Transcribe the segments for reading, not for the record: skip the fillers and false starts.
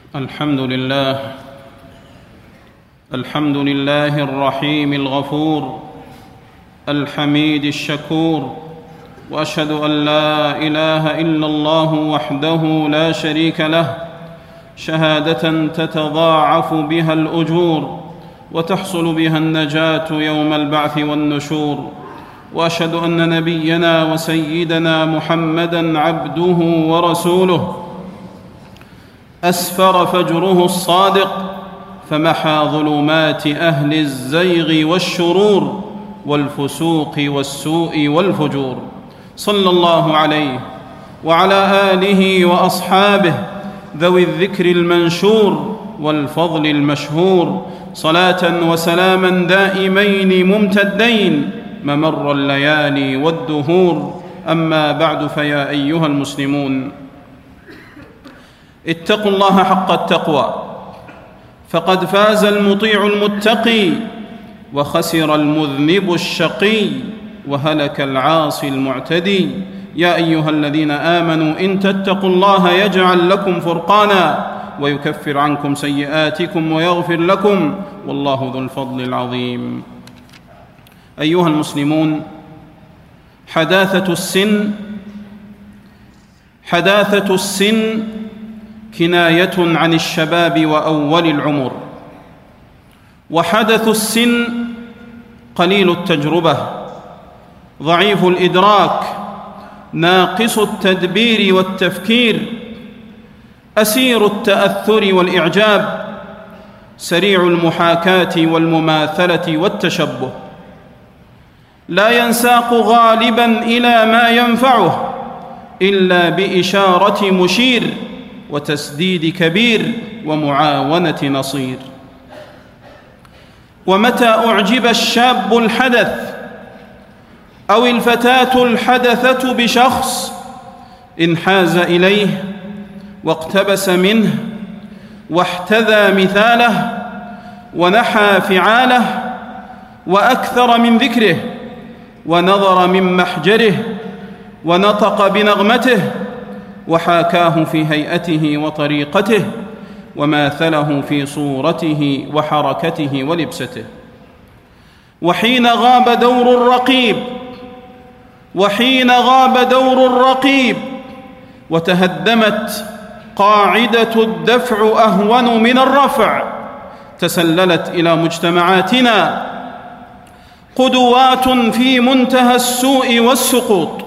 الحمد لله الرحيم الغفور الحميد الشكور، وأشهد أن لا إله إلا الله وحده لا شريك له شهادة تتضاعف بها الأجور وتحصل بها النجاة يوم البعث والنشور. وأشهد أن نبينا وسيدنا محمدًا عبده ورسوله أسفر فجره الصادق فمحى ظلمات أهل الزيغ والشرور والفسوق والسوء والفجور، صلى الله عليه وعلى آله وأصحابه ذوي الذكر المنشور والفضل المشهور، صلاة وسلاما دائمين ممتدين ممر الليالي والدهور. أما بعد، فيا أيها المسلمون، اتقوا الله حق التقوى، فقد فاز المطيع المتقي وخسر المذنب الشقي وهلك العاصي المعتدي. يا أيها الذين آمنوا إن تتقوا الله يجعل لكم فرقانا ويكفر عنكم سيئاتكم ويغفر لكم، والله ذو الفضل العظيم. أيها المسلمون، حداثة السن كناية عن الشباب وأول العمر، وحدث السن قليل التجربة ضعيف الإدراك ناقص التدبير والتفكير أسير التأثر والإعجاب سريع المحاكاة والمماثلة والتشبه، لا ينساق غالباً إلى ما ينفعه إلا بإشارة مشير وتسديد كبير ومعاونة نصير. ومتى أعجب الشاب الحدث أو الفتاة الحدثة بشخص انحاز إليه واقتبس منه واحتذى مثاله ونحى فعاله وأكثر من ذكره ونظر من محجره ونطق بنغمته وحاكاه في هيئته وطريقته وماثله في صورته وحركته ولبسته. وحين غاب دور الرقيب وتهدمت قاعدة الدفع أهون من الرفع، تسللت إلى مجتمعاتنا قدوات في منتهى السوء والسقوط،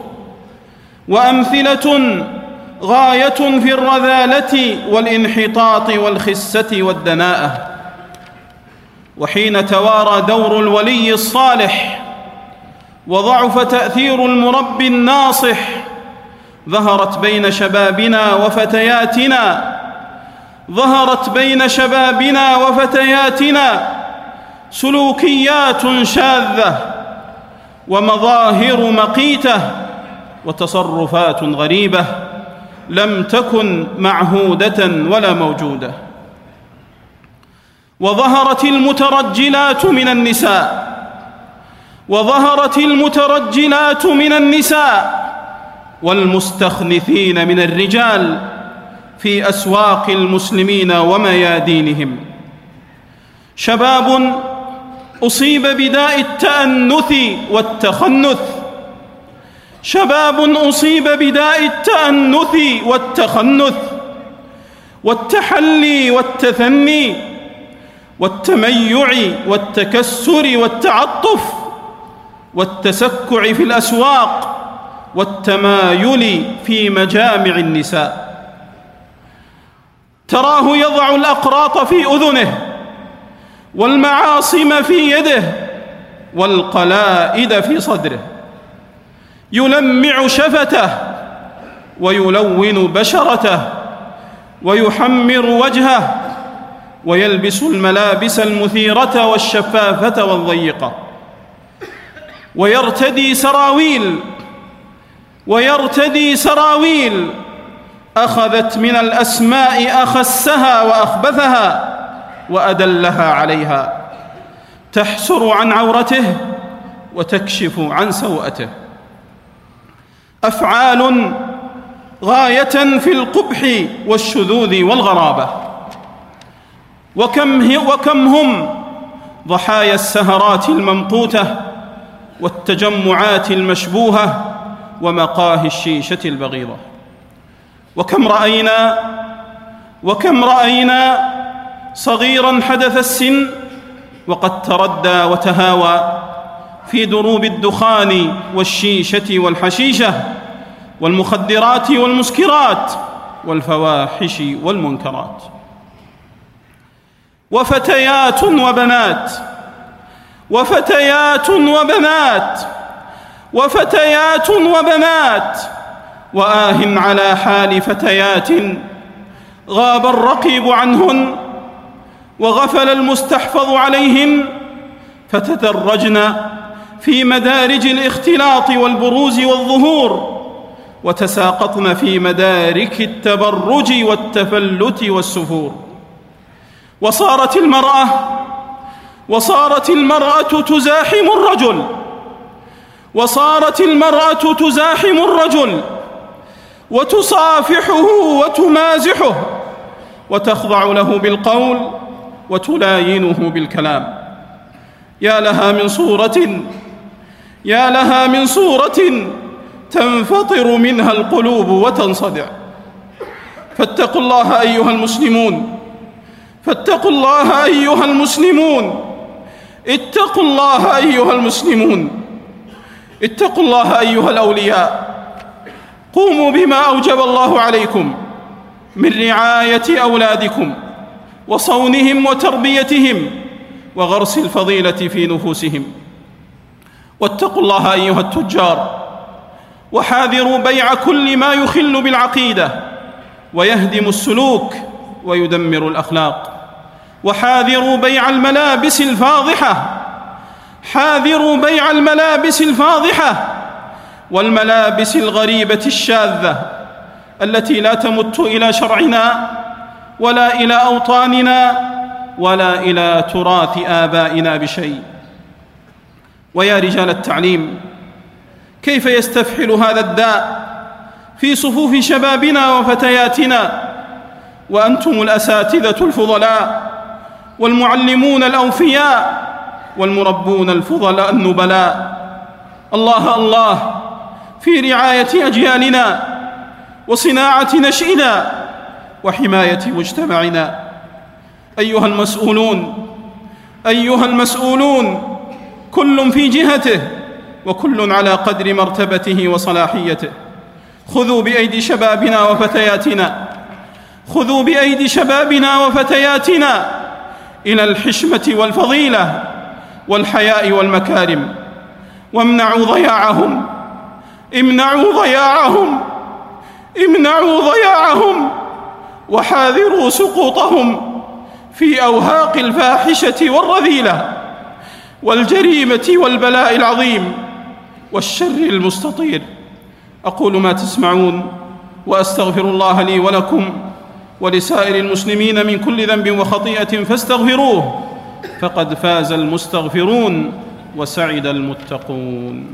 وأمثلة غاية في الرذالة والانحطاط والخسة والدناءة. وحين توارى دور الولي الصالح وضعف تأثير المربي الناصح، ظهرت بين شبابنا وفتياتنا سلوكيات شاذة ومظاهر مقيتة وتصرفات غريبة لم تكن معهودة ولا موجودة. وظهرت المترجلات من النساء والمستخنثين من الرجال في أسواق المسلمين وميادينهم. شباب أصيب بداء التأنث والتخنث والتحلي والتثني والتميع والتكسر والتعطف والتسكع في الأسواق والتمايل في مجامع النساء. تراه يضع الأقراط في أذنه والمعاصم في يده والقلائد في صدره، يلمع شفته ويلون بشرته ويحمر وجهه ويلبس الملابس المثيرة والشفافة والضيقة، ويرتدي سراويل أخذت من الأسماء أخسها وأخبثها وأدلها عليها، تحسر عن عورته وتكشف عن سوءته. أفعال غاية في القبح والشذوذ والغرابة. وكم هم ضحايا السهرات الممقوتة والتجمعات المشبوهة ومقاهي الشيشة البغيضة. وكم رأينا صغيراً حدث السن وقد تردى وتهاوى في دروب الدخان والشيشة والحشيشة والمخدرات والمسكرات والفواحش والمنكرات. وفتيات وبنات وآه على حال فتيات غاب الرقيب عنهن وغفل المستحفظ عليهن، فتدرجن في مدارج الاختلاط والبروز والظهور، وتساقطن في مدارك التبرج والتفلت والسفور. وصارت المرأة تزاحم الرجل وتصافحه وتمازحه وتخضع له بالقول وتلاينه بالكلام. يا لها من صورة تنفطر منها القلوب وتنصدع. فاتقوا الله أيها المسلمون، اتقوا الله أيها الأولياء. قوموا بما أوجب الله عليكم من رعاية أولادكم وصونهم وتربيتهم وغرس الفضيلة في نفوسهم. واتقوا الله أيها التجار، وحاذروا بيع كل ما يخل بالعقيدة ويهدم السلوك ويدمر الأخلاق. وحاذروا بيع الملابس الفاضحة والملابس الغريبة الشاذة التي لا تمت إلى شرعنا ولا إلى أوطاننا ولا إلى تراث آبائنا بشيء. ويا رجال التعليم، كيف يستفحل هذا الداء في صفوف شبابنا وفتياتنا وأنتم الأساتذة الفضلاء والمعلمون الأوفياء والمربون الفضلاء النبلاء. الله في رعاية أجيالنا وصناعة نشئنا وحماية مجتمعنا. أيها المسؤولون كل في جهته وكل على قدر مرتبته وصلاحيته. خذوا بأيدي شبابنا وفتياتنا إلى الحشمة والفضيلة والحياء والمكارم، وامنعوا ضياعهم وحاذروا سقوطهم في أوهاق الفاحشة والرذيلة والجريمة والبلاء العظيم والشر المستطير. أقول ما تسمعون وأستغفر الله لي ولكم ولسائر المسلمين من كل ذنب وخطيئة فاستغفروه، فقد فاز المستغفرون وسعد المتقون.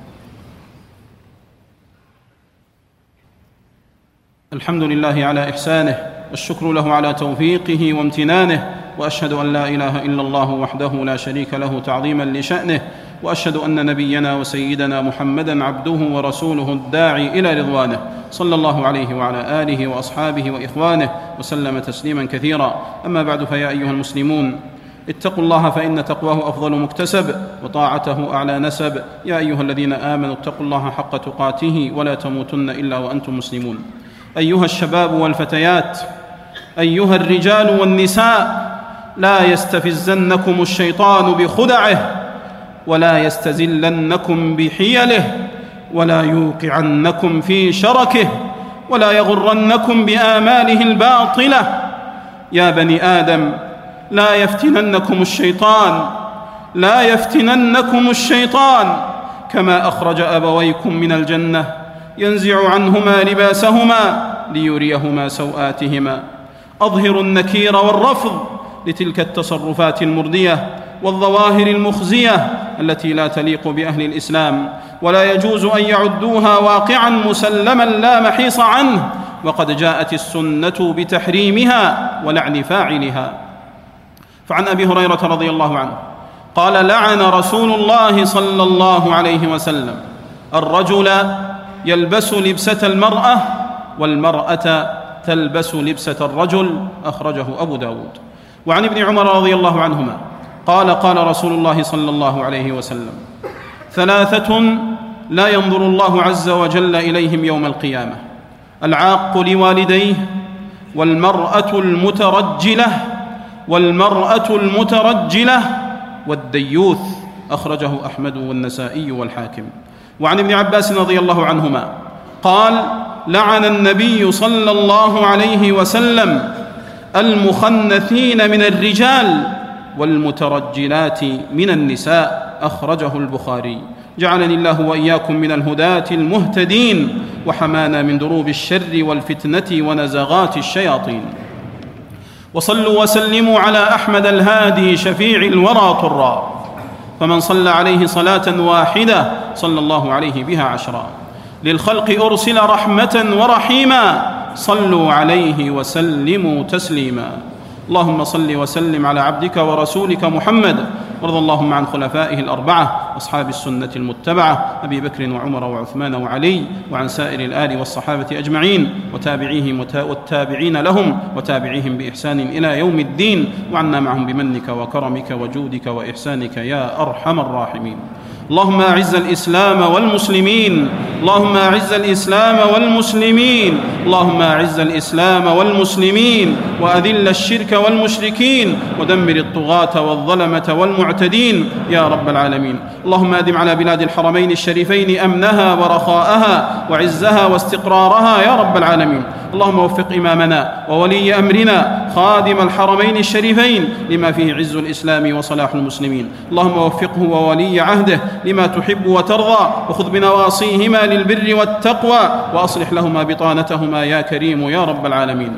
الحمد لله على إحسانه، والشكر له على توفيقه وامتنانه، وأشهد أن لا إله إلا الله وحده لا شريك له تعظيما لشأنه، وأشهد أن نبينا وسيدنا محمدًا عبده ورسوله الداعي إلى رضوانه، صلى الله عليه وعلى آله وأصحابه وإخوانه وسلم تسليما كثيرا. أما بعد، فيا أيها المسلمون، اتقوا الله فإن تقواه أفضل مكتسب وطاعته أعلى نسب. يا أيها الذين آمنوا اتقوا الله حق تقاته ولا تموتن إلا وأنتم مسلمون. أيها الشباب والفتيات، أيها الرجال والنساء، لا يستفزنكم الشيطان بخدعه ولا يستزلنكم بحيله ولا يوقعنكم في شركه ولا يغرنكم بآماله الباطلة. يا بني آدم، لا يفتننكم الشيطان كما أخرج أبويكم من الجنة ينزع عنهما لباسهما ليريهما سوآتهما. أظهروا النكير والرفض لتلك التصرفات المردية والظواهر المخزية التي لا تليق بأهل الإسلام، ولا يجوز أن يعدوها واقعا مسلما لا محيص عنه، وقد جاءت السنة بتحريمها ولعن فاعلها. فعن أبي هريرة رضي الله عنه قال: لعن رسول الله صلى الله عليه وسلم الرجل يلبس لبسة المرأة والمرأة تلبس لبسة الرجل، أخرجه أبو داود. وعن ابن عمر رضي الله عنهما قال: قال رسول الله صلى الله عليه وسلم: ثلاثة لا ينظر الله عز وجل إليهم يوم القيامة: العاق لوالديه، والمرأة المترجلة والديوث، أخرجه أحمد والنسائي والحاكم. وعن ابن عباس رضي الله عنهما قال: لعن النبي صلى الله عليه وسلم المخنثين من الرجال والمترجلات من النساء، أخرجه البخاري. جعلني الله وإياكم من الهداة المهتدين، وحمانا من دروب الشر والفتنة ونزغات الشياطين. وصلوا وسلموا على أحمد الهادي شفيع الورى طرا، فمن صلى عليه صلاة واحدة صلى الله عليه بها 10. للخلق أرسل رحمة ورحيما، صلوا عليه وسلموا تسليما. اللهم صل وسلم على عبدك ورسولك محمد، وارض اللهم عن خلفائه الأربعة أصحاب السنة المتبعة أبي بكر وعمر وعثمان وعلي، وعن سائر الآل والصحابة أجمعين، وتابعيهم والتابعين لهم وتابعيهم بإحسان إلى يوم الدين، وعنا معهم بمنك وكرمك وجودك وإحسانك يا أرحم الراحمين. اللهم أعز الإسلام والمسلمين، اللهم أعز الإسلام والمسلمين، اللهم أعز الإسلام والمسلمين، وأذل الشرك والمشركين، ودمر الطغاة والظلمة والمعتدين يا رب العالمين. اللهم أدم على بلاد الحرمين الشريفين أمنها ورخاءها وعزها واستقرارها يا رب العالمين. اللهم وفق إمامنا وولي أمرنا خادم الحرمين الشريفين لما فيه عز الإسلام وصلاح المسلمين. اللهم وفقه وولي عهده لما تحب وترضى، وخذ بنواصيهما للبر والتقوى، وأصلح لهما بطانتهما يا كريم يا رب العالمين.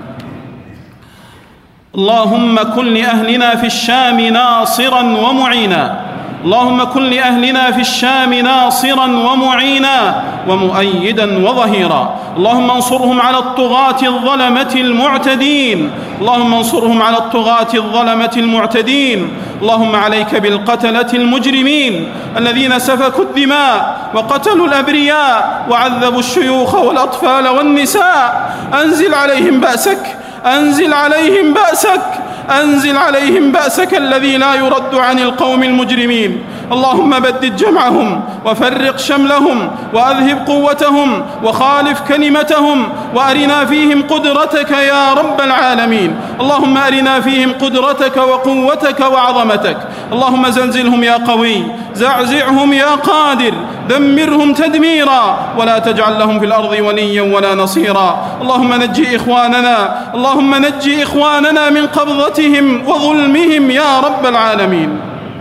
اللهم كن لأهلنا في الشام ناصرا ومعينا، اللهم كن لأهلنا في الشام ناصرا ومعينا ومؤيدا وظهيرا. اللهم انصرهم على الطغاة الظلمة المعتدين، اللهم انصرهم على الطغاة الظلمة المعتدين. اللهم عليك بالقتلة المجرمين الذين سفكوا الدماء وقتلوا الأبرياء وعذبوا الشيوخ والأطفال والنساء. أنزل عليهم بأسك، أنزل عليهم بأسك، أنزل عليهم بأسك الذي لا يرد عن القوم المجرمين. اللهم بدد جمعهم وفرق شملهم وأذهب قوتهم وخالف كلمتهم، وأرنا فيهم قدرتك يا رب العالمين. اللهم أرنا فيهم قدرتك وقوتك وعظمتك. اللهم زلزلهم يا قوي، زعزعهم يا قادر، دمرهم تدميرا، ولا تجعل لهم في الأرض وليا ولا نصيرا. اللهم نجي إخواننا، اللهم نجي إخواننا من قبضتهم وظلمهم يا رب العالمين.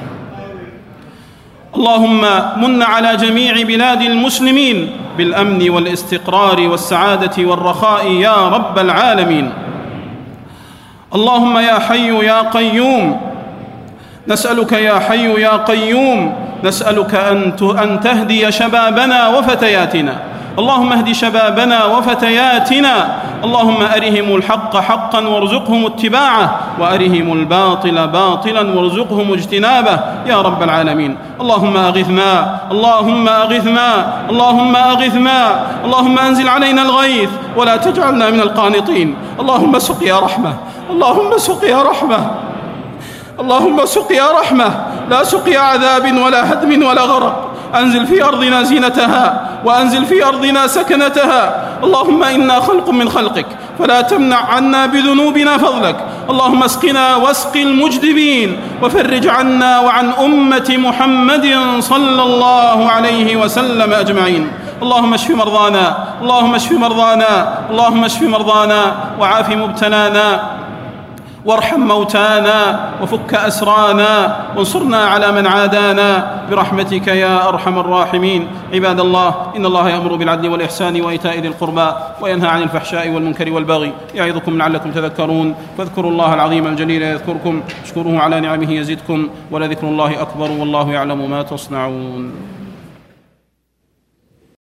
اللهم من على جميع بلاد المسلمين بالأمن والاستقرار والسعادة والرخاء يا رب العالمين. اللهم يا حي يا قيوم نسألك، يا حي يا قيوم نسألك أن تهدي شبابنا وفتياتنا. اللهم اهد شبابنا وفتياتنا. اللهم أرهم الحق حقا وارزقهم اتباعه، وأرهم الباطل باطلا وارزقهم اجتنابه يا رب العالمين. اللهم أغثنا، اللهم أغثنا، اللهم أغثنا. اللهم أنزل علينا الغيث ولا تجعلنا من القانطين. اللهم سقيا رحمة، اللهم سقيا رحمة، اللهم سقيا رحمة، لا سقيا عذاب ولا هدم ولا غرق. أنزل في أرضنا زينتها، وأنزل في أرضنا سكنتها. اللهم إنا خلق من خلقك، فلا تمنع عنا بذنوبنا فضلك. اللهم اسقنا واسق المجدبين، وفرج عنا وعن أمة محمد صلى الله عليه وسلم أجمعين. اللهم اشف مرضانا، اللهم اشف مرضانا، اللهم اشف مرضانا، وعاف مبتلانا، وارحم موتانا، وفك أسرانا، وانصرنا على من عادانا برحمتك يا أرحم الراحمين. عباد الله، إن الله يأمر بالعدل والإحسان وإيتاء ذي القربى، وينهى عن الفحشاء والمنكر والبغي، يعظكم لعلكم تذكرون. فاذكروا الله العظيم الجليل يذكركم، اشكروه على نعمه يزدكم، ولذكر الله أكبر، والله يعلم ما تصنعون.